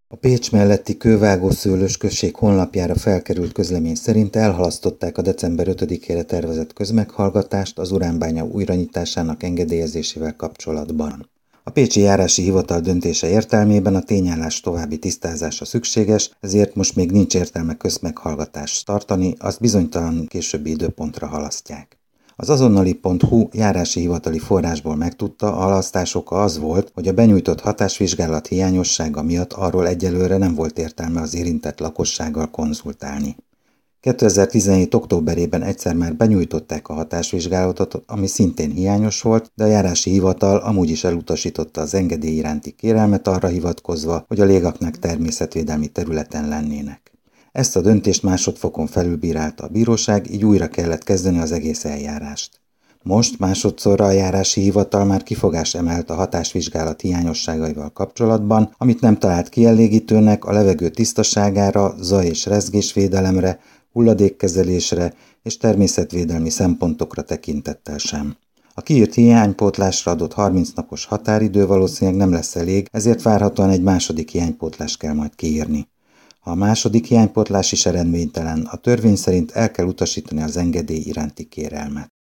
A Pécs melletti Kővágó-Szőlős község honlapjára felkerült közlemény szerint elhalasztották a december 5-ére tervezett közmeghallgatást az uránbánya újranyitásának engedélyezésével kapcsolatban. A pécsi járási hivatal döntése értelmében a tényállás további tisztázása szükséges, ezért most még nincs értelme közmeghallgatást tartani, azt bizonytalan későbbi időpontra halasztják. Az azonnali.hu járási hivatali forrásból megtudta, a halasztás oka az volt, hogy a benyújtott hatásvizsgálat hiányossága miatt arról egyelőre nem volt értelme az érintett lakossággal konzultálni. 2017. októberében egyszer már benyújtották a hatásvizsgálatot, ami szintén hiányos volt, de a járási hivatal amúgy is elutasította az engedély iránti kérelmet arra hivatkozva, hogy a légaknák természetvédelmi területen lennének. Ezt a döntést másodfokon felülbírálta a bíróság, így újra kellett kezdeni az egész eljárást. Most másodszorra a járási hivatal már kifogást emelt a hatásvizsgálat hiányosságaival kapcsolatban, amit nem talált kielégítőnek a levegő tisztaságára, zaj- és rezgésvédelemre, hulladékkezelésre és természetvédelmi szempontokra tekintettel sem. A kiírt hiánypótlásra adott 30 napos határidő valószínűleg nem lesz elég, ezért várhatóan egy második hiánypótlást kell majd kiírni. Ha a második hiánypótlás is eredménytelen, a törvény szerint el kell utasítani az engedély iránti kérelmet.